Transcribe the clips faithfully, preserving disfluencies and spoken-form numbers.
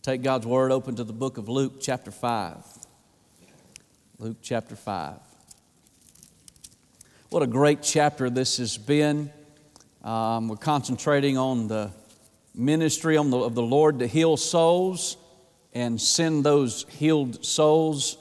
Take God's Word, open to the book of Luke chapter five. Luke chapter five. What a great chapter this has been. Um, we're concentrating on the ministry on the, of the Lord to heal souls and send those healed souls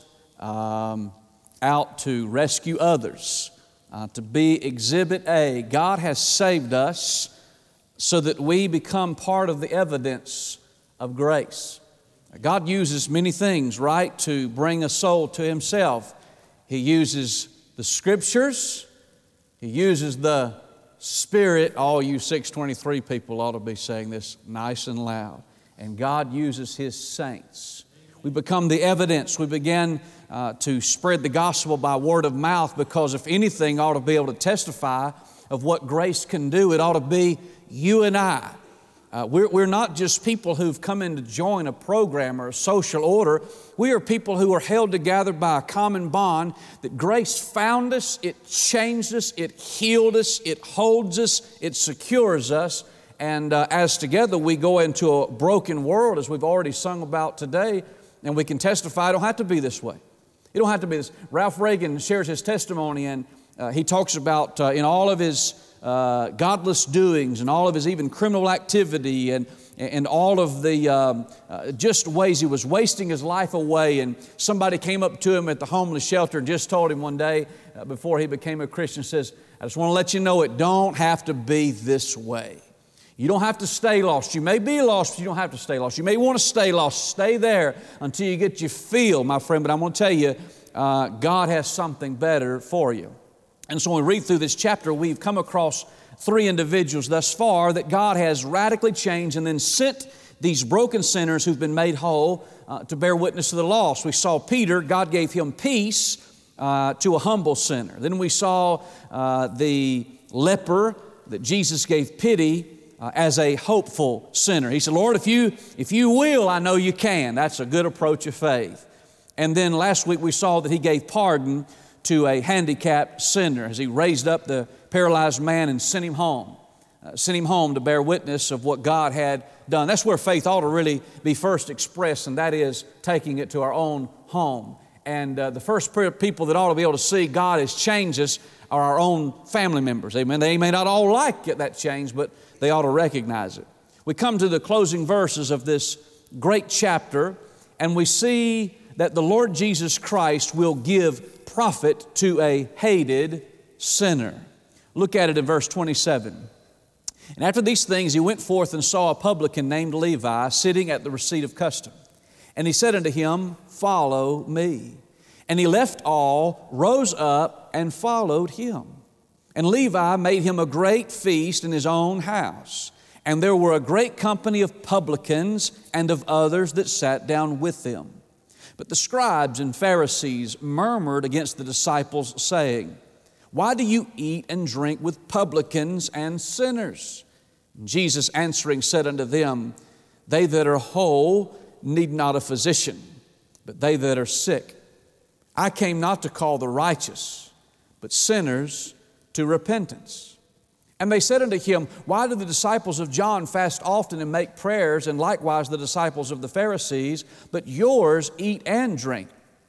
um, out to rescue others, uh, to be Exhibit A. God has saved us so that we become part of the evidence of grace. God uses many things, right, to bring a soul to Himself. He uses the Scriptures. He uses the Spirit. All you six twenty-three people ought to be saying this nice and loud. And God uses His saints. We become the evidence. We begin uh, to spread the gospel by word of mouth, because if anything ought to be able to testify of what grace can do, it ought to be you and I. Uh, we're, we're not just people who've come in to join a program or a social order. We are people who are held together by a common bond that grace found us, it changed us, it healed us, it holds us, it secures us. And uh, as together we go into a broken world, as we've already sung about today, and we can testify it don't have to be this way. It don't have to be this. Ralph Reagan shares his testimony, and uh, he talks about uh, in all of his Uh, godless doings and all of his even criminal activity and, and all of the um, uh, just ways he was wasting his life away. And somebody came up to him at the homeless shelter and just told him one day uh, before he became a Christian, says, I just want to let you know it don't have to be this way. You don't have to stay lost. You may be lost, but you don't have to stay lost. You may want to stay lost. Stay there until you get your feel, my friend. But I'm going to tell you, uh, God has something better for you. And so when we read through this chapter, we've come across three individuals thus far that God has radically changed and then sent these broken sinners who've been made whole uh, to bear witness to the lost. We saw Peter, God gave him peace uh, to a humble sinner. Then we saw uh, the leper that Jesus gave pity uh, as a hopeful sinner. He said, Lord, if you, if you will, I know you can. That's a good approach of faith. And then last week we saw that He gave pardon to a handicapped sinner as He raised up the paralyzed man and sent him home. Uh, sent him home to bear witness of what God had done. That's where faith ought to really be first expressed, and that is taking it to our own home. And uh, the first people that ought to be able to see God has changed us are our own family members. Amen. They may not all like that change, but they ought to recognize it. We come to the closing verses of this great chapter, and we see that the Lord Jesus Christ will give profit to a hated sinner. Look at it in verse twenty-seven. And after these things he went forth and saw a publican named Levi sitting at the receipt of custom. And he said unto him, Follow me. And he left all, rose up, and followed him. And Levi made him a great feast in his own house. And there were a great company of publicans and of others that sat down with them. But the scribes and Pharisees murmured against the disciples, saying, Why do you eat and drink with publicans and sinners? And Jesus answering said unto them, They that are whole need not a physician, but they that are sick. I came not to call the righteous, but sinners to repentance. And they said unto him, Why do the disciples of John fast often and make prayers, and likewise the disciples of the Pharisees, but yours eat and drink?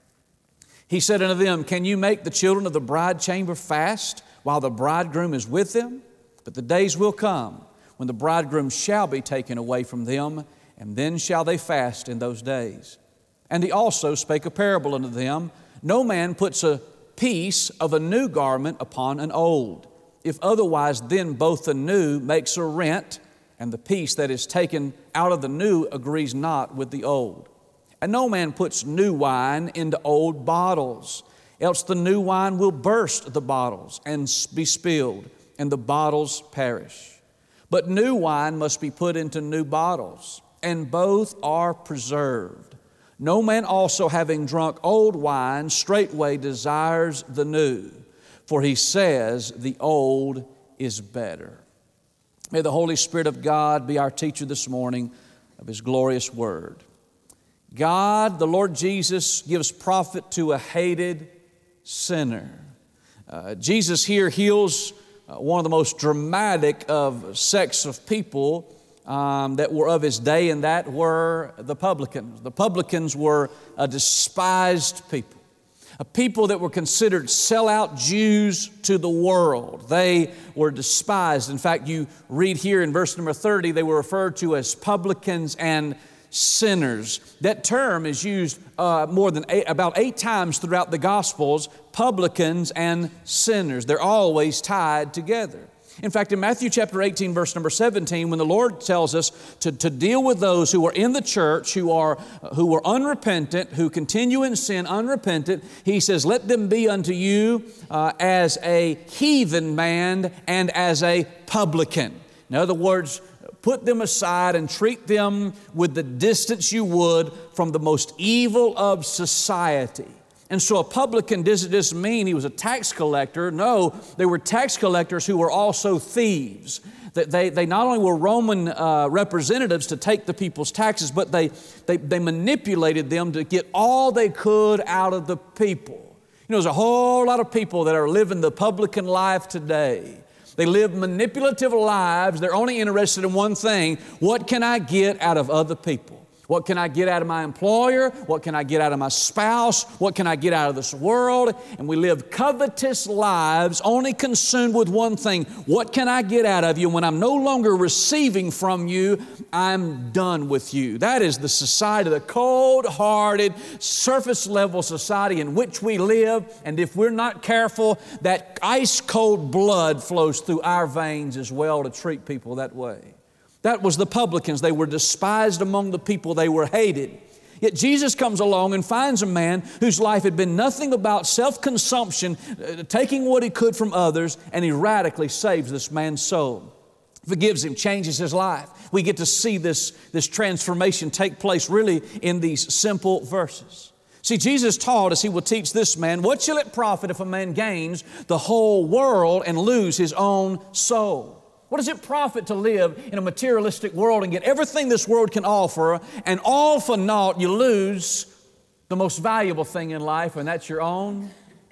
He said unto them, Can you make the children of the bride chamber fast while the bridegroom is with them? But the days will come when the bridegroom shall be taken away from them, and then shall they fast in those days. And he also spake a parable unto them, No man puts a piece of a new garment upon an old. If otherwise, then both the new makes a rent, and the piece that is taken out of the new agrees not with the old. And no man puts new wine into old bottles, else the new wine will burst the bottles and be spilled, and the bottles perish. But new wine must be put into new bottles, and both are preserved. No man also, having drunk old wine, straightway desires the new, for he says the old is better. May the Holy Spirit of God be our teacher this morning of His glorious Word. God, the Lord Jesus, gives profit to a hated sinner. Uh, Jesus here heals uh, one of the most dramatic of sects of people um, that were of his day, and that were the publicans. The publicans were a despised people, a people that were considered sellout Jews to the world. They were despised. In fact, you read here in verse number thirty, they were referred to as publicans and sinners. That term is used uh, more than eight, about eight times throughout the Gospels, publicans and sinners. They're always tied together. In fact, in Matthew chapter eighteen, verse number seventeen, when the Lord tells us to, to deal with those who are in the church, who are, who are unrepentant, who continue in sin unrepentant, He says, let them be unto you uh, as a heathen man and as a publican. In other words, put them aside and treat them with the distance you would from the most evil of society. And so a publican doesn't just mean he was a tax collector. No, they were tax collectors who were also thieves. They, they not only were Roman uh, representatives to take the people's taxes, but they, they, they manipulated them to get all they could out of the people. You know, there's a whole lot of people that are living the publican life today. They live manipulative lives. They're only interested in one thing: what can I get out of other people? What can I get out of my employer? What can I get out of my spouse? What can I get out of this world? And we live covetous lives, only consumed with one thing: what can I get out of you? And when I'm no longer receiving from you, I'm done with you. That is the society, the cold-hearted, surface-level society in which we live. And if we're not careful, that ice-cold blood flows through our veins as well to treat people that way. That was the publicans. They were despised among the people. They were hated. Yet Jesus comes along and finds a man whose life had been nothing about self-consumption, uh, taking what he could from others, and He radically saves this man's soul. Forgives him, changes his life. We get to see this, this transformation take place really in these simple verses. See, Jesus taught, as He will teach this man, what shall it profit if a man gains the whole world and lose his own soul? What does it profit to live in a materialistic world and get everything this world can offer, and all for naught you lose the most valuable thing in life, and that's your own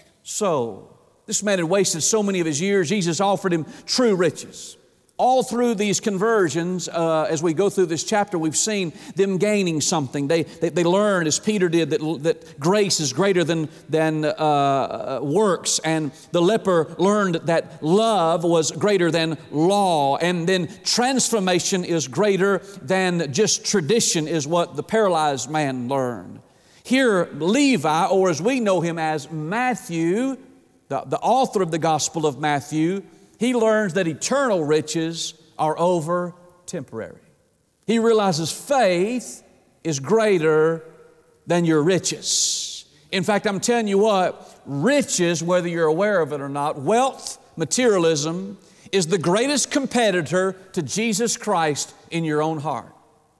soul? This man had wasted so many of his years. Jesus offered him true riches. All through these conversions, uh, as we go through this chapter, we've seen them gaining something. They, they, they learned, as Peter did, that, that grace is greater than, than uh, works. And the leper learned that love was greater than law. And then transformation is greater than just tradition, is what the paralyzed man learned. Here, Levi, or as we know him as Matthew, the, the author of the Gospel of Matthew, he learns that eternal riches are over temporary. He realizes faith is greater than your riches. In fact, I'm telling you what, riches, whether you're aware of it or not, wealth, materialism, is the greatest competitor to Jesus Christ in your own heart.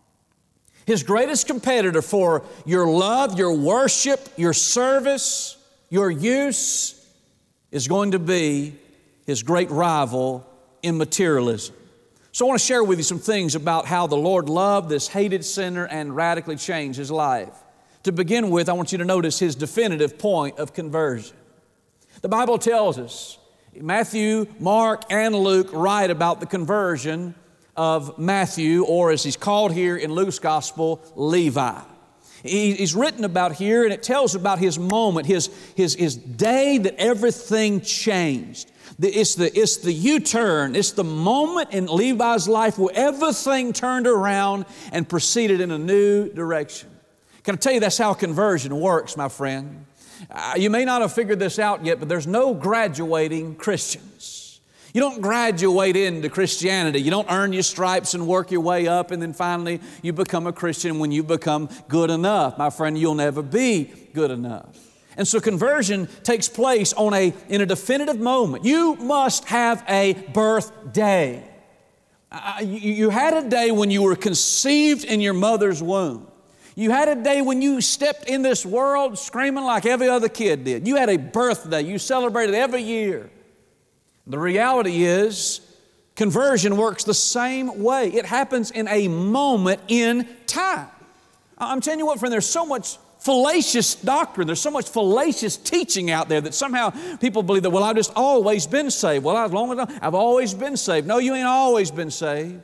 His greatest competitor for your love, your worship, your service, your use is going to be his great rival in materialism. So I want to share with you some things about how the Lord loved this hated sinner and radically changed his life. To begin with, I want you to notice His definitive point of conversion. The Bible tells us, Matthew, Mark, and Luke write about the conversion of Matthew, or as he's called here in Luke's Gospel, Levi. He's written about here, and it tells about his moment, his, his, his day that everything changed. It's the, it's the U-turn. It's the moment in Levi's life where everything turned around and proceeded in a new direction. Can I tell you that's how conversion works, my friend? Uh, you may not have figured this out yet, but there's no graduating Christians. You don't graduate into Christianity. You don't earn your stripes and work your way up, and then finally you become a Christian when you become good enough. My friend, you'll never be good enough. And so conversion takes place on a, in a definitive moment. You must have a birthday. Uh, you, you had a day when you were conceived in your mother's womb. You had a day when you stepped in this world screaming like every other kid did. You had a birthday. You celebrated every year. The reality is, conversion works the same way. It happens in a moment in time. I'm telling you what, friend, there's so much fallacious doctrine. There's so much fallacious teaching out there that somehow people believe that, well, I've just always been saved. Well, as long as I've always been saved. No, you ain't always been saved.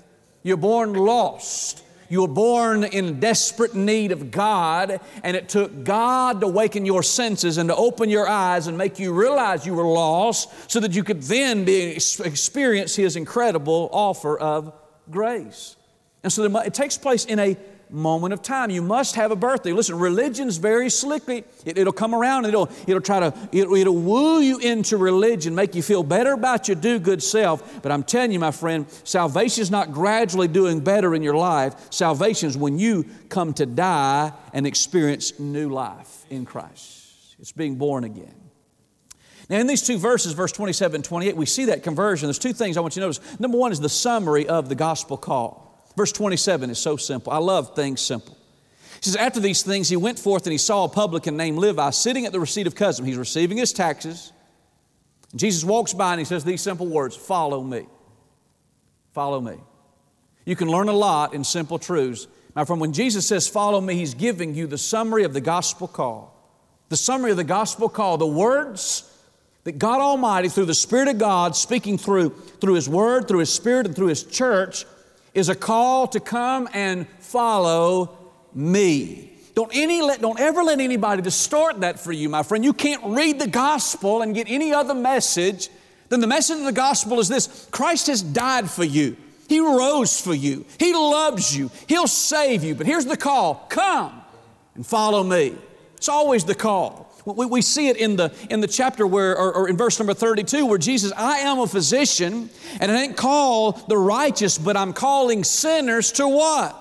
You're born lost. You were born in desperate need of God, and it took God to awaken your senses and to open your eyes and make you realize you were lost so that you could then be, experience His incredible offer of grace. And so it takes place in a moment of time. You must have a birthday. Listen, religion's very slickly. It, it'll come around and it'll, it'll try to, it'll, it'll woo you into religion, make you feel better about your do-good self. But I'm telling you, my friend, salvation is not gradually doing better in your life. Salvation is when you come to die and experience new life in Christ. It's being born again. Now, in these two verses, verse twenty-seven and twenty-eight, we see that conversion. There's two things I want you to notice. Number one is the summary of the gospel call. Verse twenty-seven is so simple. I love things simple. He says, after these things, he went forth and he saw a publican named Levi sitting at the receipt of custom. He's receiving his taxes. Jesus walks by and he says these simple words, follow me. Follow me. You can learn a lot in simple truths. Now, from when Jesus says, follow me, He's giving you the summary of the gospel call. The summary of the gospel call, the words that God Almighty, through the Spirit of God, speaking through, through His Word, through His Spirit, and through His church, is a call to come and follow me. Don't, any, let, don't ever let anybody distort that for you, my friend. You can't read the gospel and get any other message than the message of the gospel is this: Christ has died for you. He rose for you. He loves you. He'll save you. But here's the call: come and follow me. It's always the call. We, we see it in the, in the chapter where, or, or in verse number thirty-two, where Jesus, I am a physician, and I didn't call the righteous, but I'm calling sinners to what?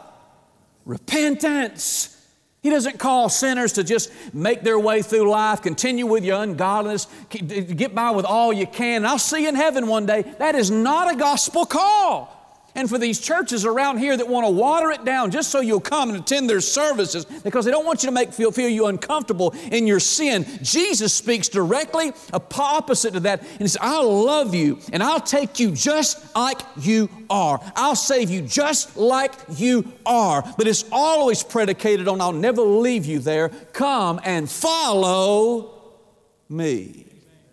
Repentance. He doesn't call sinners to just make their way through life, continue with your ungodliness, get by with all you can, and I'll see you in heaven one day. That is not a gospel call. And for these churches around here that want to water it down just so you'll come and attend their services because they don't want you to make feel, feel you uncomfortable in your sin, Jesus speaks directly opposite to that. And He says, I'll love you and I'll take you just like you are. I'll save you just like you are. But it's always predicated on I'll never leave you there. Come and follow me.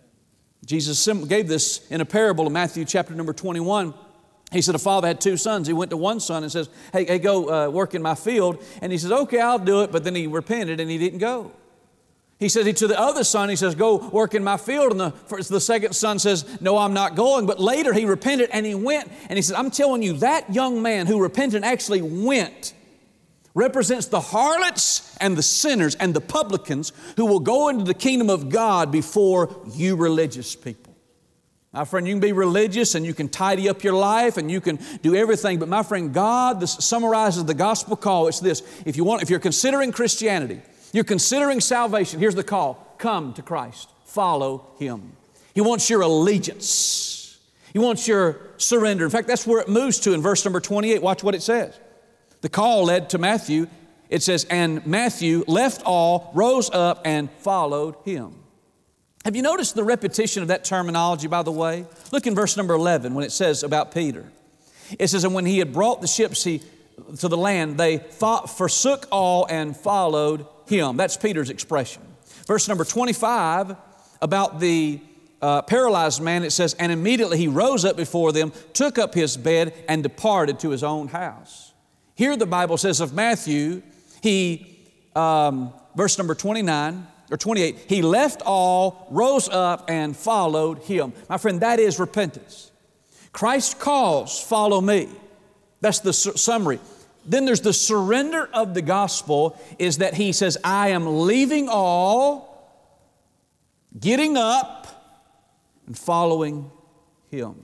Jesus gave this in a parable in Matthew chapter number twenty-one. He said a father had two sons. He went to one son and says, hey, hey go uh, work in my field. And he says, okay, I'll do it. But then he repented and he didn't go. He says to the other son, he says, go work in my field. And the, first, the second son says, no, I'm not going. But later he repented and he went. And he says, I'm telling you, that young man who repented and actually went represents the harlots and the sinners and the publicans who will go into the kingdom of God before you religious people. My friend, you can be religious and you can tidy up your life and you can do everything. But my friend, God this summarizes the gospel call. It's this: if you want, if you're considering Christianity, you're considering salvation, here's the call: come to Christ, follow Him. He wants your allegiance. He wants your surrender. In fact, that's where it moves to in verse number twenty-eight. Watch what it says. The call led to Matthew. It says, and Matthew left all, rose up, and followed Him. Have you noticed the repetition of that terminology, by the way? Look in verse number eleven when it says about Peter. It says, and when he had brought the ships he, to the land, they fought, forsook all and followed Him. That's Peter's expression. Verse number twenty-five, about the uh, paralyzed man, it says, and immediately he rose up before them, took up his bed, and departed to his own house. Here the Bible says of Matthew, he, um, verse number twenty-nine, or twenty-eight, he left all, rose up, and followed Him. My friend, that is repentance. Christ calls, follow me. That's the su- summary. Then there's the surrender of the gospel, is that He says, I am leaving all, getting up, and following Him.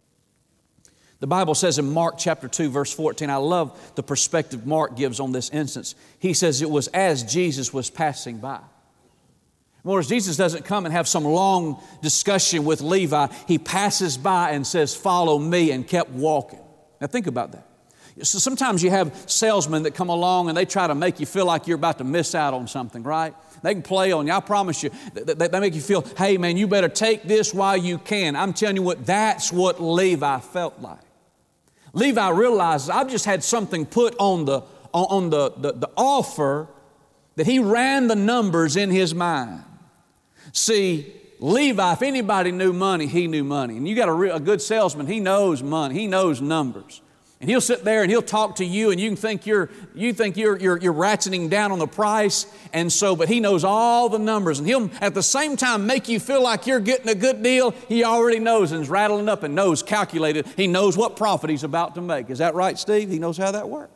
The Bible says in Mark chapter two, verse fourteen, I love the perspective Mark gives on this instance. He says it was as Jesus was passing by. Whereas Jesus doesn't come and have some long discussion with Levi. He passes by and says, follow me, and kept walking. Now think about that. So sometimes you have salesmen that come along and they try to make you feel like you're about to miss out on something, right? They can play on you. I promise you, they, they make you feel, hey man, you better take this while you can. I'm telling you what, that's what Levi felt like. Levi realizes, I've just had something put on the, on the, the, the offer that he ran the numbers in his mind. See, Levi, if anybody knew money, he knew money. And you got a, real, a good salesman, he knows money, he knows numbers. And he'll sit there and he'll talk to you, and you can think you're you think you're you're, you're ratcheting down on the price, and so but he knows all the numbers, and he'll at the same time make you feel like you're getting a good deal. He already knows and is rattling up and knows, calculated. He knows what profit he's about to make. Is that right, Steve? He knows how that works.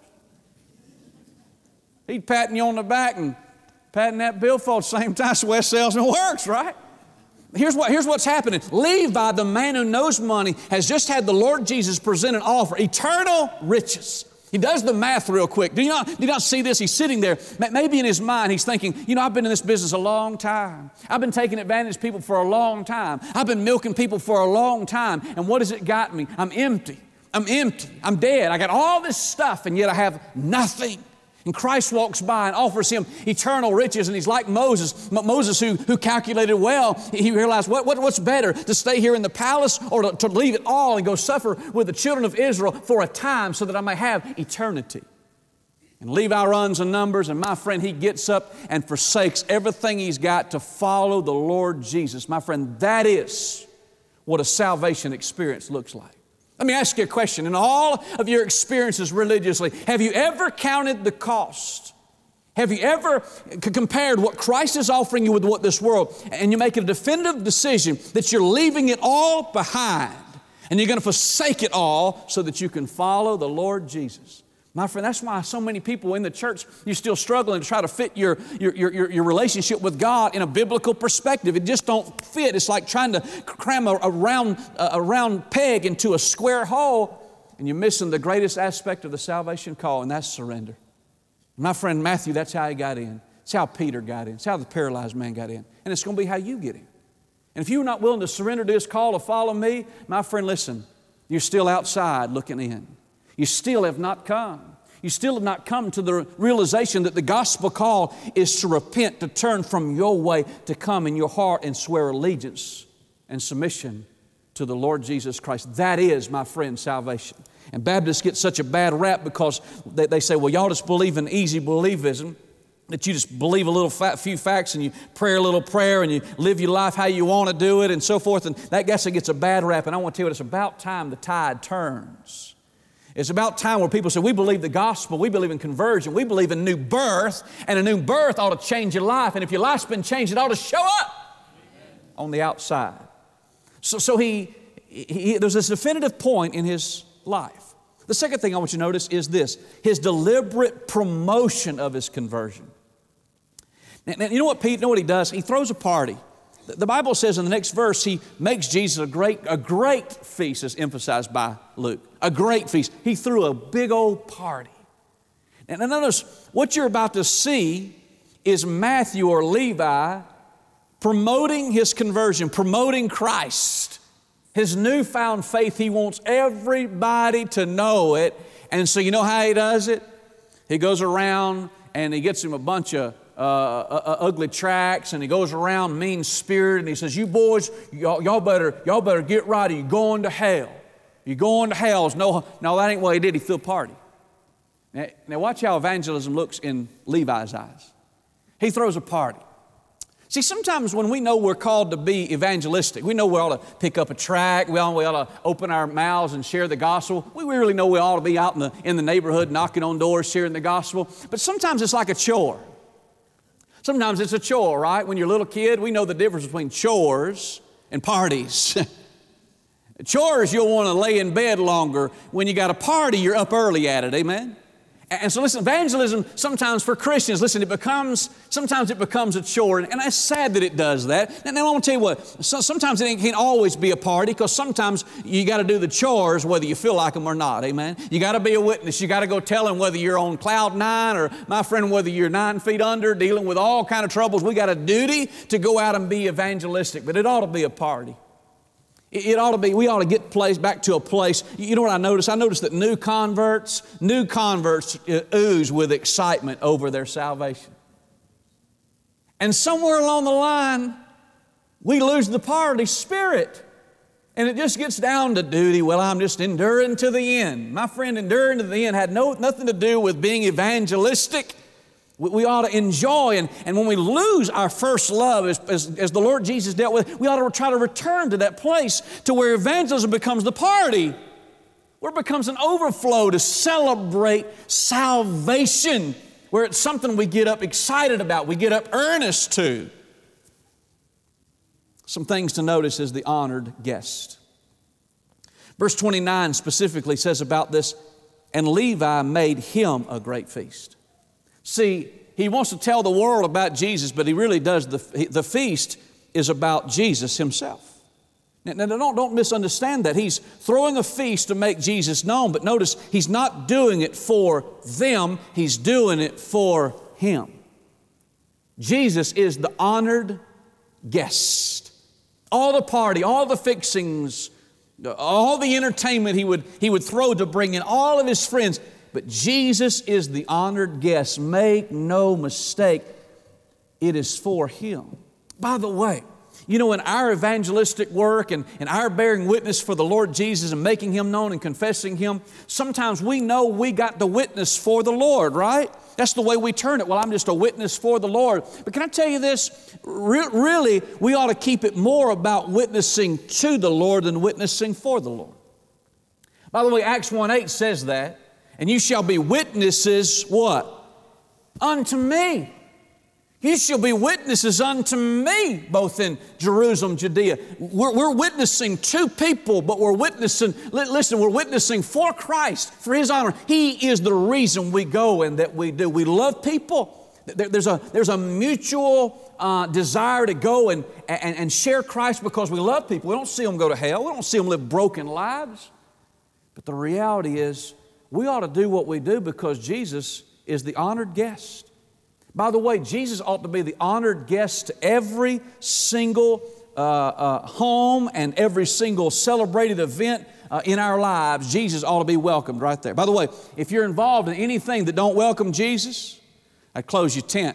He's patting you on the back and patting that billfold at the same time. That's the way salesman works, right? Here's what, here's what's happening. Levi, the man who knows money, has just had the Lord Jesus present an offer, eternal riches. He does the math real quick. Do you not, do you not see this? He's sitting there. Maybe in his mind he's thinking, you know, I've been in this business a long time. I've been taking advantage of people for a long time. I've been milking people for a long time. And what has it got me? I'm empty. I'm empty. I'm dead. I got all this stuff, and yet I have nothing. And Christ walks by and offers him eternal riches, and he's like Moses. Moses who, who calculated well, he realized what, what, what's better, to stay here in the palace or to, to leave it all and go suffer with the children of Israel for a time so that I may have eternity. And Levi runs the numbers, and my friend, he gets up and forsakes everything he's got to follow the Lord Jesus. My friend, that is what a salvation experience looks like. Let me ask you a question. In all of your experiences religiously, have you ever counted the cost? Have you ever c- compared what Christ is offering you with what this world, and you make a definitive decision that you're leaving it all behind and you're going to forsake it all so that you can follow the Lord Jesus? My friend, that's why so many people in the church, you're still struggling to try to fit your, your, your, your relationship with God in a biblical perspective. It just don't fit. It's like trying to cram a, a, round, a round peg into a square hole, and you're missing the greatest aspect of the salvation call, and that's surrender. My friend Matthew, that's how he got in. It's how Peter got in. It's how the paralyzed man got in. And it's going to be how you get in. And if you're not willing to surrender to this call to follow me, my friend, listen, you're still outside looking in. You still have not come. You still have not come to the realization that the gospel call is to repent, to turn from your way, to come in your heart and swear allegiance and submission to the Lord Jesus Christ. That is, my friend, salvation. And Baptists get such a bad rap because they, they say, well, y'all just believe in easy believism, that you just believe a little fat, few facts and you pray a little prayer and you live your life how you want to do it and so forth. And that guess it gets a bad rap. And I want to tell you what, it's about time the tide turns. It's about time where people say, we believe the gospel, we believe in conversion, we believe in new birth, and a new birth ought to change your life. And if your life's been changed, it ought to show up on the outside. So, so he, he, there's this definitive point in his life. The second thing I want you to notice is this, his deliberate promotion of his conversion. Now, now you know what Pete, you know what he does? He throws a party. The Bible says in the next verse, he makes Jesus a great, a great feast, as emphasized by Luke. A great feast. He threw a big old party. And notice, what you're about to see is Matthew or Levi promoting his conversion, promoting Christ. His newfound faith, he wants everybody to know it. And so you know how he does it? He goes around and he gets him a bunch of Uh, uh, uh, ugly tracts, and he goes around mean spirit, and he says, you boys, y'all, y'all better y'all better get right, or you're going to hell. You're going to hell. No, no, that ain't what he did. He threw a party. Now, now watch how evangelism looks in Levi's eyes. He throws a party. See, sometimes when we know we're called to be evangelistic, we know we ought to pick up a tract, we ought, we ought to open our mouths and share the gospel. We really know we ought to be out in the, in the neighborhood knocking on doors, sharing the gospel. But sometimes it's like a chore. Sometimes it's a chore, right? When you're a little kid, we know the difference between chores and parties. Chores, you'll want to lay in bed longer. When you got a party, you're up early at it, amen? And so listen, evangelism sometimes for Christians, listen, it becomes, sometimes it becomes a chore, and it's sad that it does that. And then I want to tell you what, so sometimes it can't always be a party, because sometimes you got to do the chores whether you feel like them or not, amen? You got to be a witness. You got to go tell them whether you're on cloud nine or, my friend, whether you're nine feet under, dealing with all kind of troubles. We got a duty to go out and be evangelistic, but it ought to be a party. It ought to be, we ought to get place, back to a place. You know what I noticed? I noticed that new converts, new converts ooze with excitement over their salvation. And somewhere along the line, we lose the party spirit. And it just gets down to duty. Well, I'm just enduring to the end. My friend, enduring to the end had no, nothing to do with being evangelistic. We, we ought to enjoy, and, and when we lose our first love, as, as, as the Lord Jesus dealt with, we ought to try to return to that place to where evangelism becomes the party where it becomes an overflow to celebrate salvation, where it's something we get up excited about, we get up earnest to. Some things to notice as the honored guest. Verse twenty-nine specifically says about this, and Levi made him a great feast. See, he wants to tell the world about Jesus, but he really does, the, the feast is about Jesus himself. Now, now don't, don't misunderstand that. He's throwing a feast to make Jesus known, but notice he's not doing it for them, he's doing it for him. Jesus is the honored guest. All the party, all the fixings, all the entertainment he would, he would throw to bring in all of his friends. But Jesus is the honored guest. Make no mistake, it is for him. By the way, you know, in our evangelistic work and, and our bearing witness for the Lord Jesus and making Him known and confessing Him, sometimes we know we got the witness for the Lord, right? That's the way we turn it. Well, I'm just a witness for the Lord. But can I tell you this? Re- really, we ought to keep it more about witnessing to the Lord than witnessing for the Lord. By the way, Acts one eight says that, and you shall be witnesses, what? Unto me. You shall be witnesses unto me, both in Jerusalem, Judea. We're, we're witnessing to people, but we're witnessing, listen, we're witnessing for Christ, for His honor. He is the reason we go and that we do. We love people. There, there's, a, there's a mutual uh, desire to go and, and, and share Christ because we love people. We don't see them go to hell. We don't see them live broken lives. But the reality is, we ought to do what we do because Jesus is the honored guest. By the way, Jesus ought to be the honored guest to every single uh, uh, home and every single celebrated event uh, in our lives. Jesus ought to be welcomed right there. By the way, if you're involved in anything that don't welcome Jesus, I'd close your tent.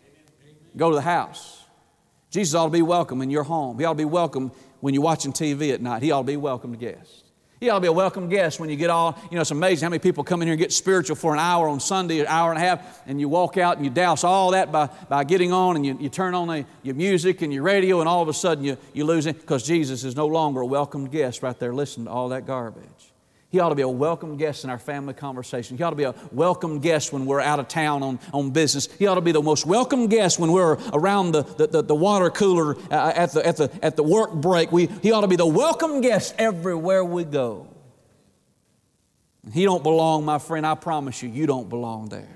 Go to the house. Jesus ought to be welcome in your home. He ought to be welcome when you're watching T V at night. He ought to be welcomed guest. He ought to be a welcome guest when you get all, you know, it's amazing how many people come in here and get spiritual for an hour on Sunday, an hour and a half, and you walk out and you douse all that by, by getting on and you, you turn on the, your music and your radio and all of a sudden you, you lose it because Jesus is no longer a welcome guest right there listening to all that garbage. He ought to be a welcome guest in our family conversation. He ought to be a welcome guest when we're out of town on, on business. He ought to be the most welcome guest when we're around the, the, the, the water cooler uh, at, the, at, the, at the work break. We, he ought to be the welcome guest everywhere we go. He don't belong, my friend, I promise you, you don't belong there.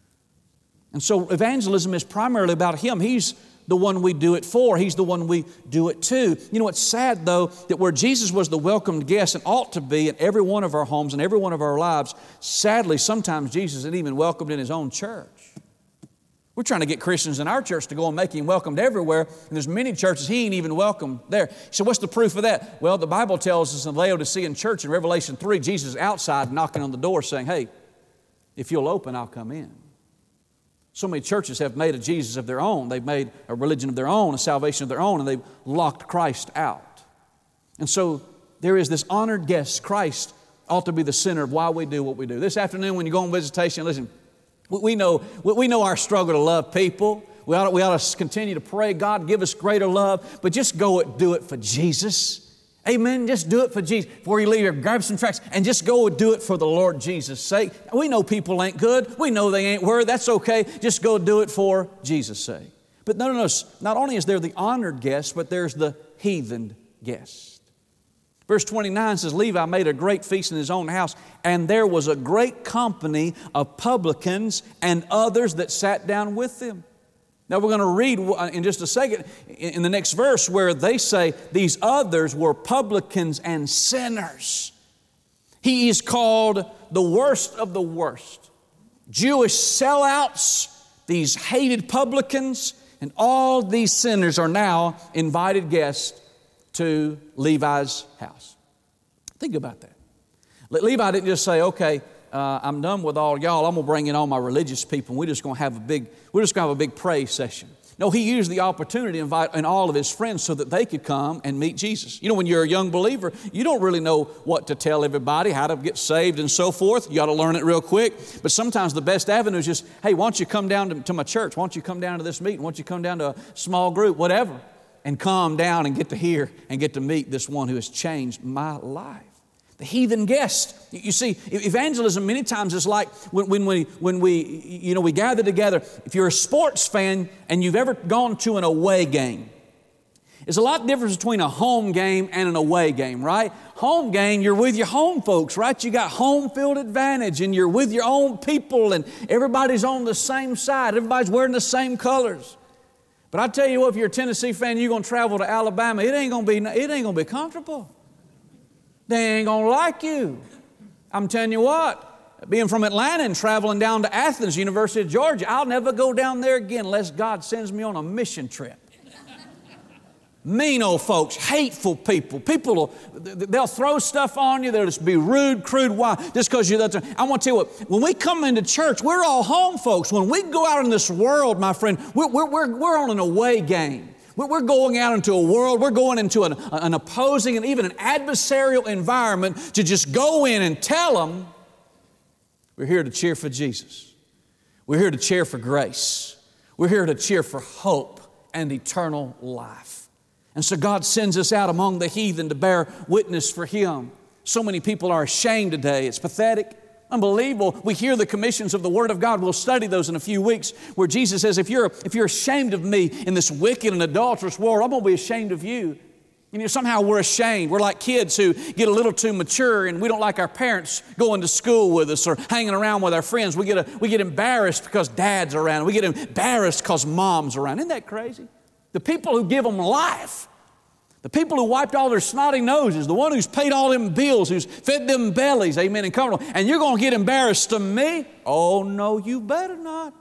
And so evangelism is primarily about Him. He's the one we do it for. He's the one we do it to. You know, it's sad, though, that where Jesus was the welcomed guest and ought to be in every one of our homes and every one of our lives, sadly, sometimes Jesus isn't even welcomed in His own church. We're trying to get Christians in our church to go and make Him welcomed everywhere, and there's many churches He ain't even welcome there. So what's the proof of that? Well, the Bible tells us in the Laodicean church in Revelation three, Jesus is outside knocking on the door saying, hey, if you'll open, I'll come in. So many churches have made a Jesus of their own. They've made a religion of their own, a salvation of their own, and they've locked Christ out. And so there is this honored guest. Christ ought to be the center of why we do what we do. This afternoon when you go on visitation, listen, we know, we know our struggle to love people. We ought, to, we ought to continue to pray, God, give us greater love, but just go and do it for Jesus. Amen. Just do it for Jesus. Before you leave here, grab some tracts and just go and do it for the Lord Jesus' sake. We know people ain't good. We know they ain't worthy. That's okay. Just go do it for Jesus' sake. But no, no, no. Not only is there the honored guest, but there's the heathen guest. Verse twenty-nine says, Levi made a great feast in his own house, and there was a great company of publicans and others that sat down with them. Now we're going to read in just a second in the next verse where they say these others were publicans and sinners. He is called the worst of the worst. Jewish sellouts, these hated publicans, and all these sinners are now invited guests to Levi's house. Think about that. Levi didn't just say, okay, uh, I'm done with all y'all. I'm going to bring in all my religious people and we're just going to have a big, we're just going to have a big praise session. No, he used the opportunity to invite in all of his friends so that they could come and meet Jesus. You know, when you're a young believer, you don't really know what to tell everybody, how to get saved and so forth. You ought to learn it real quick. But sometimes the best avenue is just, hey, why don't you come down to, to my church? Why don't you come down to this meeting? Why don't you come down to a small group, whatever, and come down and get to hear and get to meet this one who has changed my life. The heathen guest. You see, evangelism many times is like when, when we, when we, you know, we gather together. If you're a sports fan and you've ever gone to an away game, there's a lot of difference between a home game and an away game, right? Home game, you're with your home folks, right? You got home field advantage and you're with your own people and everybody's on the same side. Everybody's wearing the same colors. But I tell you what, if you're a Tennessee fan, you're going to travel to Alabama, it ain't going to be, it ain't going to be comfortable. They ain't going to like you. I'm telling you what, being from Atlanta and traveling down to Athens, University of Georgia, I'll never go down there again unless God sends me on a mission trip. Mean old folks, hateful people. People, will, they'll throw stuff on you. They'll just be rude, crude. Why? Just because you're there. I want to tell you what, when we come into church, we're all home folks. When we go out in this world, my friend, we're, we're, we're, we're on an away game. We're going out into a world, we're going into an, an opposing and even an adversarial environment to just go in and tell them, we're here to cheer for Jesus. We're here to cheer for grace. We're here to cheer for hope and eternal life. And so God sends us out among the heathen to bear witness for Him. So many people are ashamed today. It's pathetic, unbelievable. We hear the commissions of the Word of God. We'll study those in a few weeks where Jesus says, if you're, if you're ashamed of me in this wicked and adulterous world, I'm going to be ashamed of you. You know, somehow we're ashamed. We're like kids who get a little too mature and we don't like our parents going to school with us or hanging around with our friends. We get, a, we get embarrassed because dad's around. We get embarrassed because mom's around. Isn't that crazy? The people who give them life, the people who wiped all their snotty noses, the one who's paid all them bills, who's fed them bellies, amen, and covered them, and you're going to get embarrassed to me? Oh, no, you better not.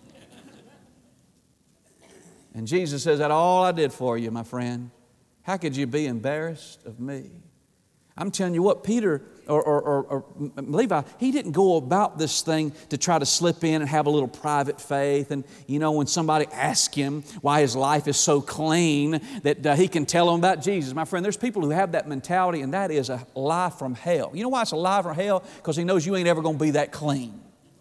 And Jesus says, that's all I did for you, my friend. How could you be embarrassed of me? I'm telling you what, Peter or, or, or, or Levi, he didn't go about this thing to try to slip in and have a little private faith. And, you know, when somebody asks him why his life is so clean that uh, he can tell them about Jesus. My friend, there's people who have that mentality, and that is a lie from hell. You know why it's a lie from hell? Because he knows you ain't ever going to be that clean.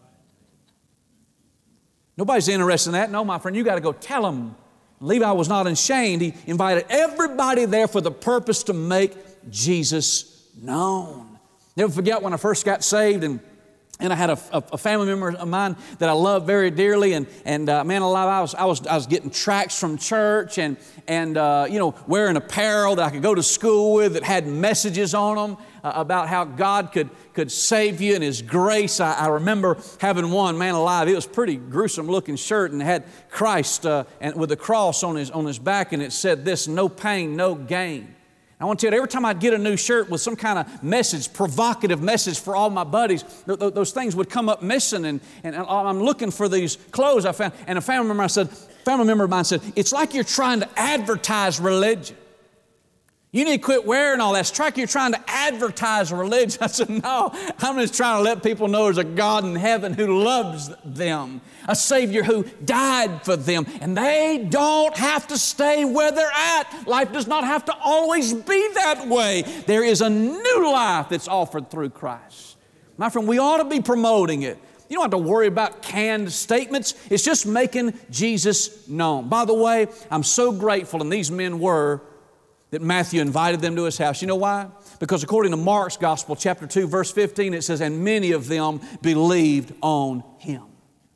Nobody's interested in that. No, my friend, you got to go tell them. Levi was not ashamed. He invited everybody there for the purpose to make Jesus known. Never forget when I first got saved, and and I had a, a, a family member of mine that I loved very dearly, and and uh, man alive, I was I was I was getting tracts from church, and and uh, you know, wearing apparel that I could go to school with that had messages on them uh, about how God could could save you and His grace. I, I remember having one, man alive. It was a pretty gruesome looking shirt, and it had Christ uh, and with a cross on his on his back, and it said this: "No pain, no gain." I want to tell you, every time I'd get a new shirt with some kind of message, provocative message for all my buddies, th- th- those things would come up missing, and, and I'm looking for these clothes I found. And a family member I said, family member of mine said, it's like you're trying to advertise religion. You need to quit wearing all that. It's like you're trying to advertise religion. I said, no, I'm just trying to let people know there's a God in heaven who loves them, a Savior who died for them, and they don't have to stay where they're at. Life does not have to always be that way. There is a new life that's offered through Christ. My friend, we ought to be promoting it. You don't have to worry about canned statements. It's just making Jesus known. By the way, I'm so grateful, and these men were, that Matthew invited them to his house. You know why? Because according to Mark's Gospel, chapter two, verse fifteen, it says, and many of them believed on Him.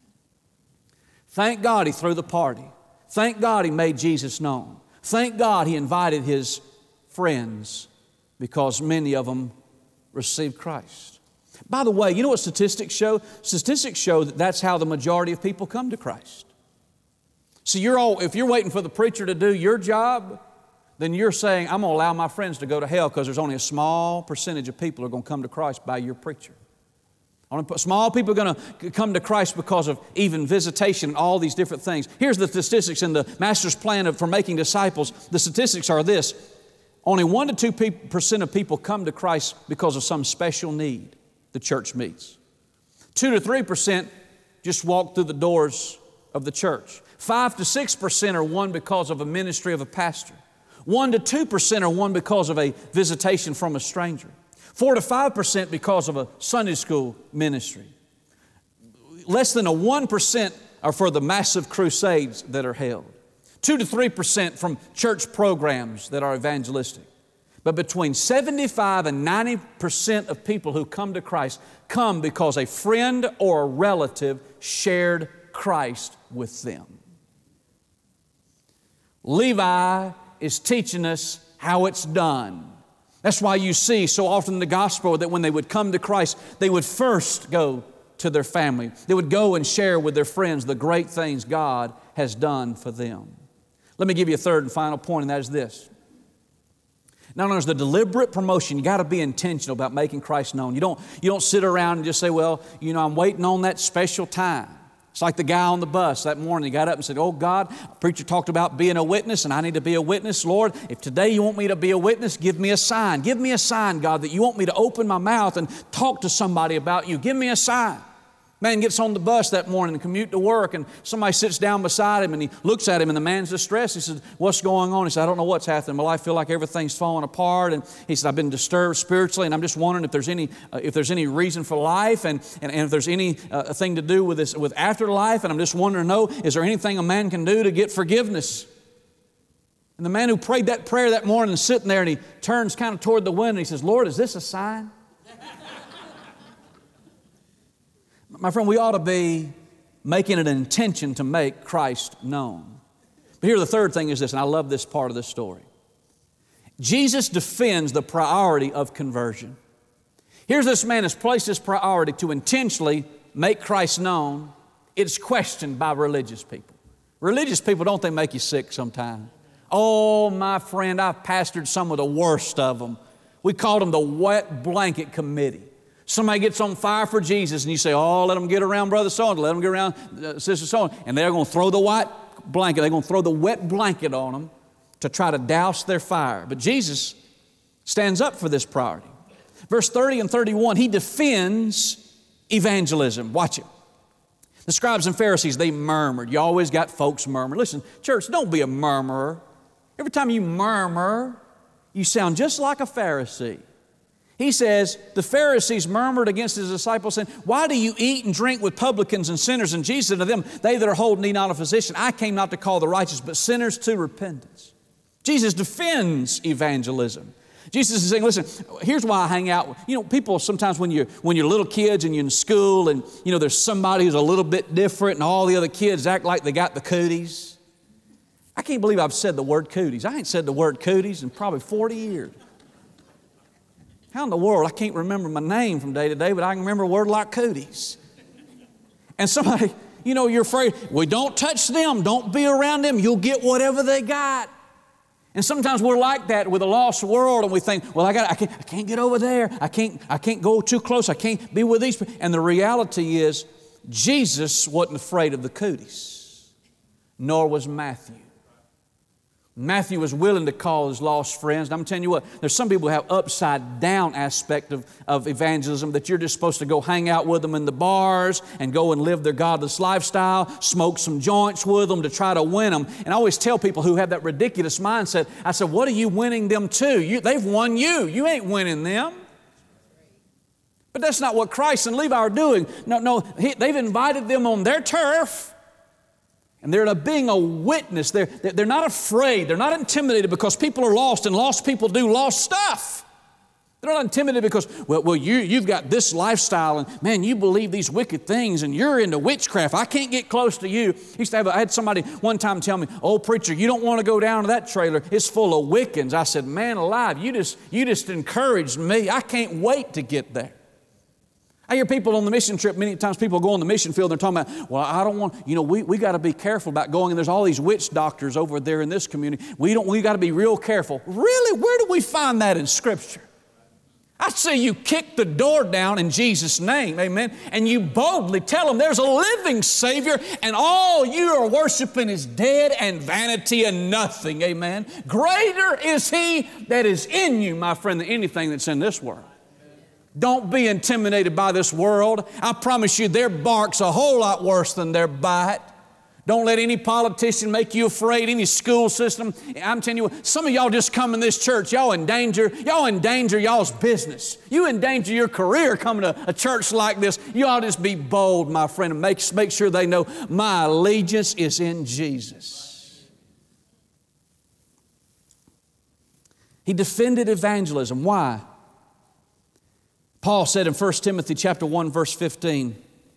Thank God He threw the party. Thank God He made Jesus known. Thank God He invited His friends, because many of them received Christ. By the way, you know what statistics show? Statistics show that that's how the majority of people come to Christ. So you're all, if you're waiting for the preacher to do your job, then you're saying, I'm going to allow my friends to go to hell because there's only a small percentage of people who are going to come to Christ by your preacher. Only small people are going to come to Christ because of even visitation and all these different things. Here's the statistics in the Master's plan for making disciples. The statistics are this: only one to two percent of people come to Christ because of some special need the church meets. Two to three percent just walk through the doors of the church. Five to six percent are won because of a ministry of a pastor. One to two percent are won because of a visitation from a stranger. Four to five percent because of a Sunday school ministry. Less than a one percent are for the massive crusades that are held. Two to three percent from church programs that are evangelistic. But between seventy-five and ninety percent of people who come to Christ come because a friend or a relative shared Christ with them. Levi is teaching us how it's done. That's why you see so often in the gospel that when they would come to Christ, they would first go to their family. They would go and share with their friends the great things God has done for them. Let me give you a third and final point, and that is this. Not only is the deliberate promotion, you got to be intentional about making Christ known. You don't, you don't sit around and just say, well, you know, I'm waiting on that special time. It's like the guy on the bus that morning. He got up and said, oh God, a preacher talked about being a witness, and I need to be a witness. Lord, if today you want me to be a witness, give me a sign. Give me a sign, God, that you want me to open my mouth and talk to somebody about you. Give me a sign. Man gets on the bus that morning and commute to work, and somebody sits down beside him and he looks at him, and the man's distressed. He says, what's going on? He said, I don't know what's happening. My life, I feel like everything's falling apart. And he said, I've been disturbed spiritually, and I'm just wondering if there's any uh, if there's any reason for life, and, and, and if there's any uh, thing to do with this with afterlife. And I'm just wondering to know, is there anything a man can do to get forgiveness? And the man who prayed that prayer that morning is sitting there, and he turns kind of toward the window and he says, Lord, is this a sign? My friend, we ought to be making it an intention to make Christ known. But here the third thing is this, and I love this part of this story. Jesus defends the priority of conversion. Here's this man has placed his priority to intentionally make Christ known. It's questioned by religious people. Religious people, don't they make you sick sometimes? Oh, my friend, I've pastored some of the worst of them. We called them the wet blanket committee. Somebody gets on fire for Jesus and you say, oh, let them get around brother so-and-so, let them get around uh, sister so-and-so. And they're going to throw the white blanket, they're going to throw the wet blanket on them to try to douse their fire. But Jesus stands up for this priority. Verse thirty and thirty-one, He defends evangelism. Watch it. The scribes and Pharisees, they murmured. You always got folks murmuring. Listen, church, don't be a murmurer. Every time you murmur, you sound just like a Pharisee. He says, the Pharisees murmured against His disciples, saying, why do you eat and drink with publicans and sinners? And Jesus said to them, they that are whole need not a physician. I came not to call the righteous, but sinners to repentance. Jesus defends evangelism. Jesus is saying, listen, here's why I hang out. You know, people sometimes when you're, when you're little kids and you're in school and, you know, there's somebody who's a little bit different and all the other kids act like they got the cooties. I can't believe I've said the word cooties. I ain't said the word cooties in probably forty years. How in the world? I can't remember my name from day to day, but I can remember a word like cooties. And somebody, you know, you're afraid, well, don't touch them. Don't be around them. You'll get whatever they got. And sometimes we're like that with a lost world, and we think, well, I got, I can't, I can't get over there. I can't, I can't go too close. I can't be with these people. And the reality is, Jesus wasn't afraid of the cooties, nor was Matthew. Matthew was willing to call his lost friends. And I'm telling you what, there's some people who have upside down aspect of, of evangelism, that you're just supposed to go hang out with them in the bars and go and live their godless lifestyle, smoke some joints with them to try to win them. And I always tell people who have that ridiculous mindset, I said, what are you winning them to? You, they've won you. You ain't winning them. But that's not what Christ and Levi are doing. No, no, he, they've invited them on their turf. And they're being a witness. They're, they're not afraid. They're not intimidated because people are lost, and lost people do lost stuff. They're not intimidated because, well, well you, you've got this lifestyle, and man, you believe these wicked things, and you're into witchcraft. I can't get close to you. I used to have, I had somebody one time tell me, oh, preacher, you don't want to go down to that trailer. It's full of Wiccans. I said, man alive, you just, you just encouraged me. I can't wait to get there. I hear people on the mission trip, many times people go on the mission field, they're talking about, well, I don't want, you know, we, we got to be careful about going, and there's all these witch doctors over there in this community. We don't, we got to be real careful. Really? Where do we find that in Scripture? I say you kick the door down in Jesus' name, amen, and you boldly tell them there's a living Savior, and all you are worshiping is dead and vanity and nothing, amen. Greater is He that is in you, my friend, than anything that's in this world. Don't be intimidated by this world. I promise you, their bark's a whole lot worse than their bite. Don't let any politician make you afraid, any school system. I'm telling you, some of y'all just come in this church, y'all endanger, y'all endanger y'all's business. You endanger your career coming to a church like this. You ought to just be bold, my friend, and make, make sure they know my allegiance is in Jesus. He defended evangelism. Why? Paul said in First Timothy chapter one, verse fifteen,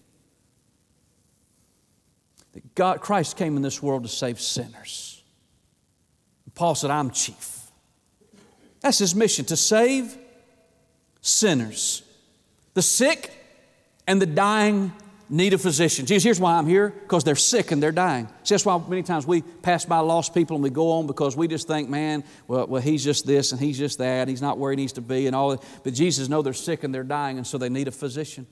that God, Christ came in this world to save sinners. Paul said, I'm chief. That's his mission, to save sinners. The sick and the dying need a physician. Jesus, here's why I'm here, because they're sick and they're dying. See, that's why many times we pass by lost people and we go on because we just think, man, well, well, he's just this and he's just that. He's not where he needs to be and all that. But Jesus knows they're sick and they're dying, and so they need a physician.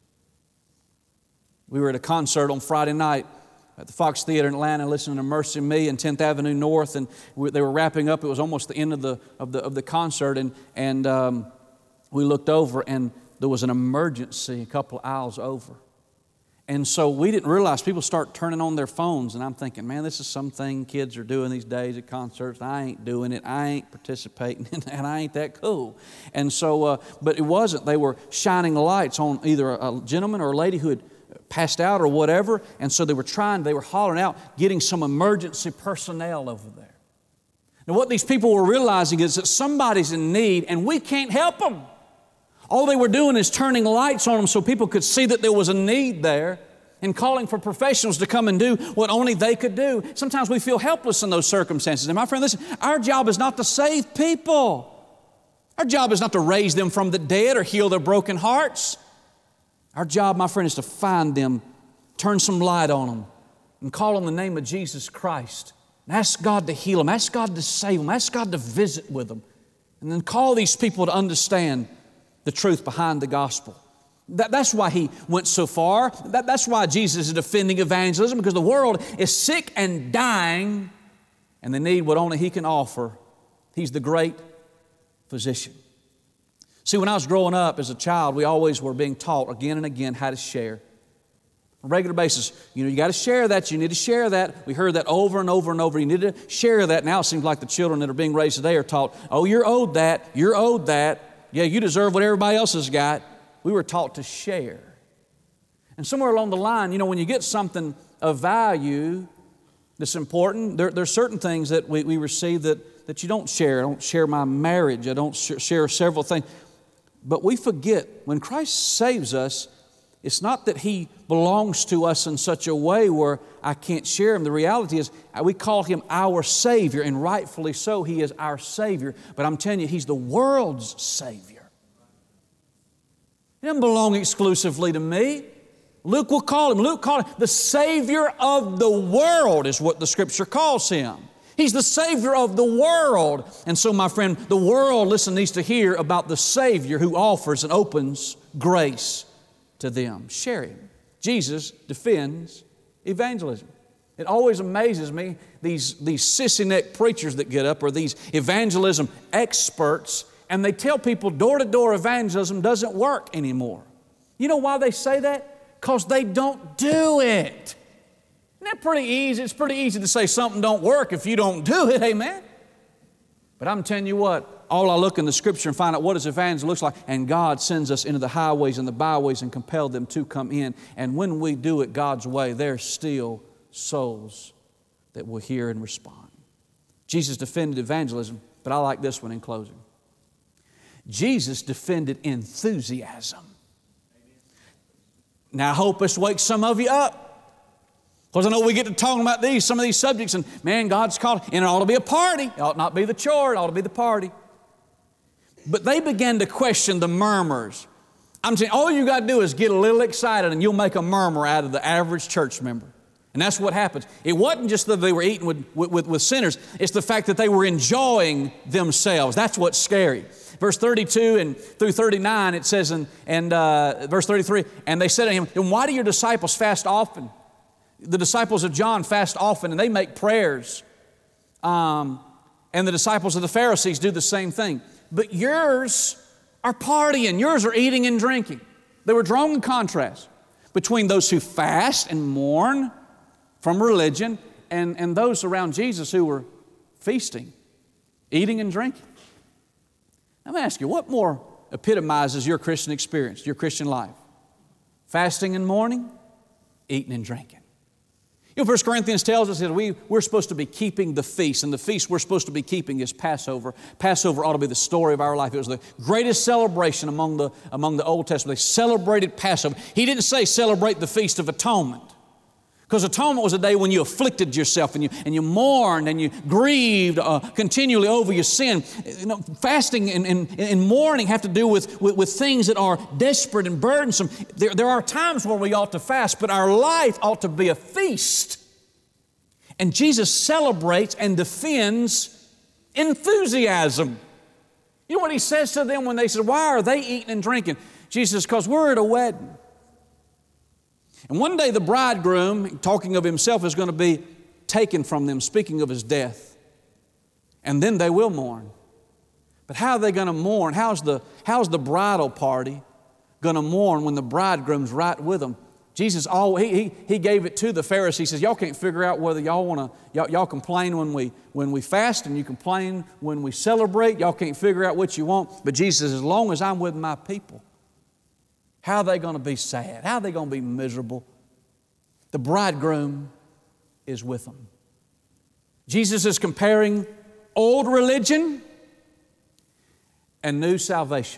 We were at a concert on Friday night at the Fox Theater in Atlanta, listening to Mercy Me and tenth Avenue North, and we, they were wrapping up. It was almost the end of the of the of the concert, and and um, we looked over, and there was an emergency a couple of aisles over. And so we didn't realize people start turning on their phones, and I'm thinking, man, this is something kids are doing these days at concerts. I ain't doing it. I ain't participating in that. I ain't that cool. And so, uh, but it wasn't. They were shining lights on either a, a gentleman or a lady who had passed out or whatever, and so they were trying, they were hollering out, getting some emergency personnel over there. Now what these people were realizing is that somebody's in need, and we can't help them. All they were doing is turning lights on them so people could see that there was a need there, and calling for professionals to come and do what only they could do. Sometimes we feel helpless in those circumstances. And my friend, listen, our job is not to save people. Our job is not to raise them from the dead or heal their broken hearts. Our job, my friend, is to find them, turn some light on them, and call on the name of Jesus Christ. And ask God to heal them, ask God to save them, ask God to visit with them. And then call these people to understand the truth behind the gospel. That, that's why He went so far. That, that's why Jesus is defending evangelism, because the world is sick and dying, and they need what only He can offer. He's the great physician. See, when I was growing up as a child, we always were being taught again and again how to share. On a regular basis, you know, you got to share that, you need to share that. We heard that over and over and over. You need to share that. Now it seems like the children that are being raised today are taught, oh, you're owed that, you're owed that. Yeah, you deserve what everybody else has got. We were taught to share. And somewhere along the line, you know, when you get something of value that's important, there, there's certain things that we, we receive that, that you don't share. I don't share my marriage. I don't sh- share several things. But we forget, when Christ saves us, it's not that He belongs to us in such a way where I can't share Him. The reality is we call Him our Savior, and rightfully so, He is our Savior. But I'm telling you, He's the world's Savior. He doesn't belong exclusively to me. Luke will call Him, Luke called Him the Savior of the world is what the Scripture calls Him. He's the Savior of the world. And so, my friend, the world, listen, needs to hear about the Savior who offers and opens grace to them. Share Him. Jesus defends evangelism. It always amazes me, these, these sissy-neck preachers that get up, or these evangelism experts, and they tell people door-to-door evangelism doesn't work anymore. You know why they say that? Because they don't do it. Isn't that pretty easy? It's pretty easy to say something don't work if you don't do it, amen? But I'm telling you what, all I look in the Scripture and find out what does evangelism looks like, and God sends us into the highways and the byways and compel them to come in. And when we do it God's way, there's still souls that will hear and respond. Jesus defended evangelism, but I like this one in closing. Jesus defended enthusiasm. Now I hope this wakes some of you up. Because I know we get to talking about these, some of these subjects, and man, God's called, and it ought to be a party. It ought not be the chore, it ought to be the party. But they began to question the murmurs. I'm saying all you got to do is get a little excited and you'll make a murmur out of the average church member. And that's what happens. It wasn't just that they were eating with, with, with sinners. It's the fact that they were enjoying themselves. That's what's scary. Verse thirty-two and through thirty-nine, it says, in, and uh, verse thirty-three, and they said to him, then why do your disciples fast often? The disciples of John fast often, and they make prayers. Um, and the disciples of the Pharisees do the same thing. But yours are partying. Yours are eating and drinking. They were drawing a contrast between those who fast and mourn from religion and, and those around Jesus who were feasting, eating and drinking. Let me ask you, what more epitomizes your Christian experience, your Christian life? Fasting and mourning, eating and drinking. You know, First Corinthians tells us that we, we're supposed to be keeping the feast, and the feast we're supposed to be keeping is Passover. Passover ought to be the story of our life. It was the greatest celebration among the, among the Old Testament. They celebrated Passover. He didn't say celebrate the Feast of Atonement, because atonement was a day when you afflicted yourself and you, and you mourned and you grieved uh, continually over your sin. You know, fasting and, and, and mourning have to do with, with, with things that are desperate and burdensome. There, there are times where we ought to fast, but our life ought to be a feast. And Jesus celebrates and defends enthusiasm. You know what He says to them when they said, why are they eating and drinking? Jesus says, because we're at a wedding. And one day the bridegroom, talking of himself, is going to be taken from them, speaking of His death. And then they will mourn. But how are they going to mourn? How's the, how's the bridal party going to mourn when the bridegroom's right with them? Jesus, all, he, he, he gave it to the Pharisees. He says, y'all can't figure out whether y'all want to, y'all, y'all complain when we, when we fast, and you complain when we celebrate. Y'all can't figure out what you want. But Jesus says, as long as I'm with my people, how are they going to be sad? How are they going to be miserable? The bridegroom is with them. Jesus is comparing old religion and new salvation.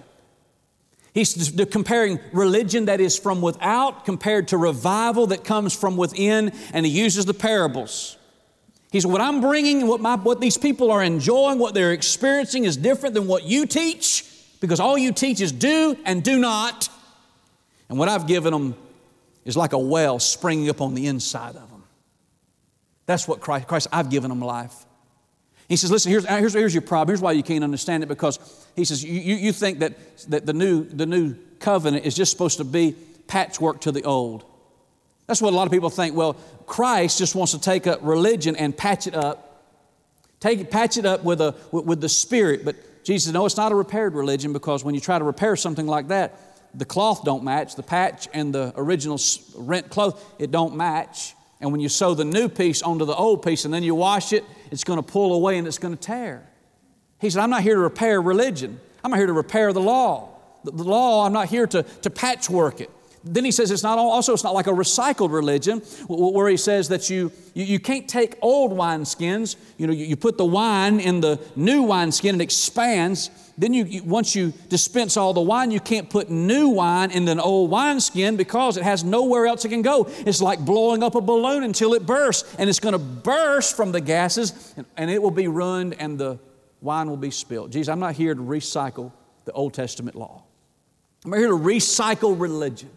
He's comparing religion that is from without compared to revival that comes from within, and He uses the parables. He said, what I'm bringing, what, my, what these people are enjoying, what they're experiencing is different than what you teach, because all you teach is do and do not. And what I've given them is like a well springing up on the inside of them. That's what Christ, Christ I've given them life. He says, listen, here's, here's, here's your problem. Here's why you can't understand it, because He says, you, you think that, that the, new, the new covenant is just supposed to be patchwork to the old. That's what a lot of people think. Well, Christ just wants to take a religion and patch it up. Take it, patch it up with, a, with, with the Spirit. But Jesus said, no, it's not a repaired religion, because when you try to repair something like that, the cloth don't match. The patch and the original rent cloth, it don't match. And when you sew the new piece onto the old piece and then you wash it, it's going to pull away and it's going to tear. He said, I'm not here to repair religion. I'm not here to repair the law. The, the law, I'm not here to, to patchwork it. Then He says it's not also it's not like a recycled religion, where He says that you you, you can't take old wine skins. You know, you, you put the wine in the new wine skin and it expands. Then you, you once you dispense all the wine, you can't put new wine in an old wine skin, because it has nowhere else it can go. It's like blowing up a balloon until it bursts, and it's going to burst from the gases, and, and it will be ruined, and the wine will be spilled. Jesus, I'm not here to recycle the Old Testament law. I'm here to recycle religion.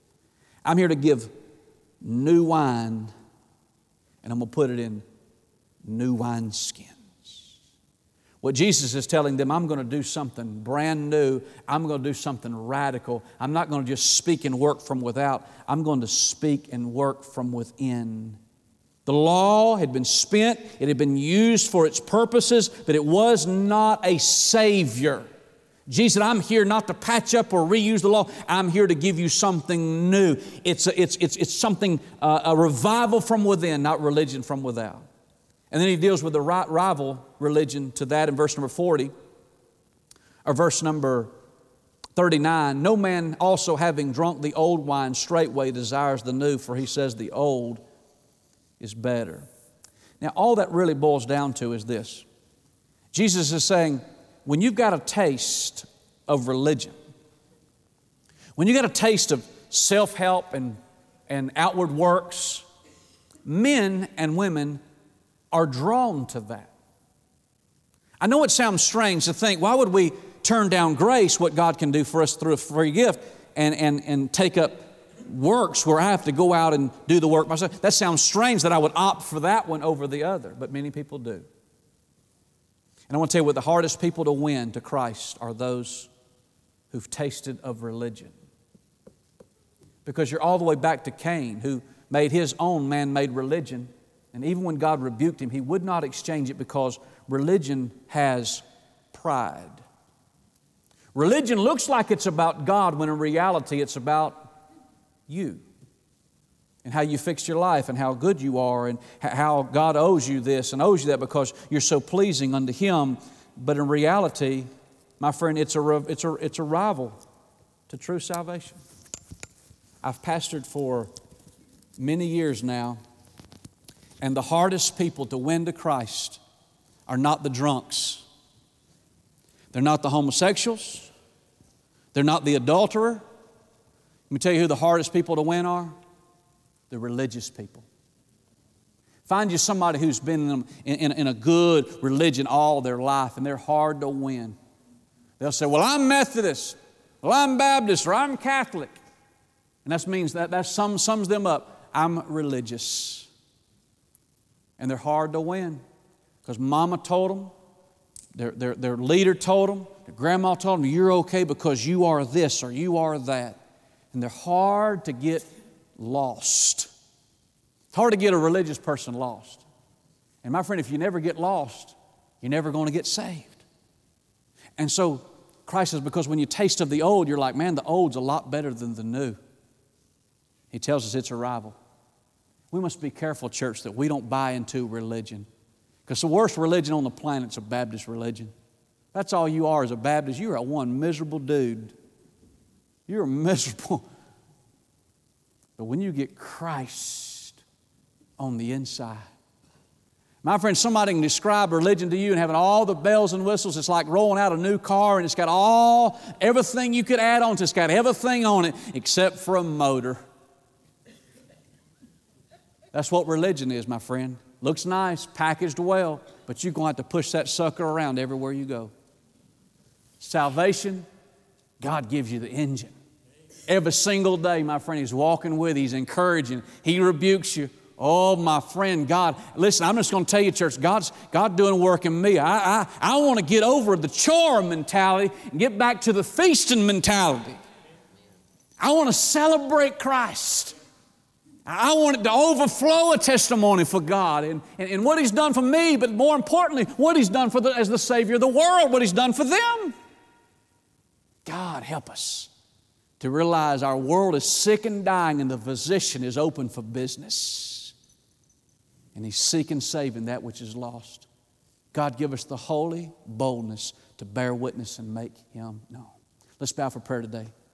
I'm here to give new wine, and I'm going to put it in new wine skins. What Jesus is telling them, I'm going to do something brand new. I'm going to do something radical. I'm not going to just speak and work from without. I'm going to speak and work from within. The law had been spent. It had been used for its purposes, but it was not a Savior. Jesus said, I'm here not to patch up or reuse the law. I'm here to give you something new. It's, a, it's, it's, it's something, uh, a revival from within, not religion from without. And then He deals with the rival religion to that in verse number forty, or verse number thirty-nine. No man also, having drunk the old wine, straightway desires the new, for he says the old is better. Now, all that really boils down to is this. Jesus is saying, when you've got a taste of religion, when you've got a taste of self-help and, and outward works, men and women are drawn to that. I know it sounds strange to think, why would we turn down grace, what God can do for us through a free gift, and, and, and take up works where I have to go out and do the work myself? That sounds strange that I would opt for that one over the other, but many people do. And I want to tell you what, the hardest people to win to Christ are those who've tasted of religion. Because you're all the way back to Cain, who made his own man-made religion. And even when God rebuked him, he would not exchange it, because religion has pride. Religion looks like it's about God, when in reality it's about you and how you fixed your life and how good you are and how God owes you this and owes you that because you're so pleasing unto Him. But in reality, my friend, it's a, it's a, it's a rival to true salvation. I've pastored for many years now, And the hardest people to win to Christ are not the drunks. They're not the homosexuals. They're not the adulterer. Let me tell you who the hardest people to win are. The religious people. Find you somebody who's been in, in, in a good religion all their life, and they're hard to win. They'll say, well, I'm Methodist, well, I'm Baptist, or I'm Catholic. And that means that, that sums, sums them up. I'm religious. And they're hard to win because mama told them, their, their, their leader told them, their grandma told them, you're okay because you are this or you are that. And they're hard to get lost. It's hard to get a religious person lost. And my friend, if you never get lost, you're never going to get saved. And so Christ says, because when you taste of the old, you're like, man, the old's a lot better than the new. He tells us it's a rival. We must be careful, church, that we don't buy into religion. Because the worst religion on the planet is a Baptist religion. That's all you are as a Baptist. You're a one miserable dude. You're miserable. But when you get Christ on the inside, my friend, somebody can describe religion to you and having all the bells and whistles. It's like rolling out a new car and it's got all, everything you could add on to it. It's got everything on it except for a motor. That's what religion is, my friend. Looks nice, packaged well, but you're going to have to push that sucker around everywhere you go. Salvation, God gives you the engine. Every single day, my friend, He's walking with you. He's encouraging. He rebukes you. Oh, my friend, God, listen, I'm just going to tell you, church, God's God doing work in me. I, I, I want to get over the chore mentality and get back to the feasting mentality. I want to celebrate Christ. I want it to overflow a testimony for God and, and, and what He's done for me, but more importantly, what He's done for the, as the Savior of the world, what He's done for them. God, help us to realize our world is sick and dying and the physician is open for business. And He's seeking saving that which is lost. God, give us the holy boldness to bear witness and make Him known. Let's bow for prayer today.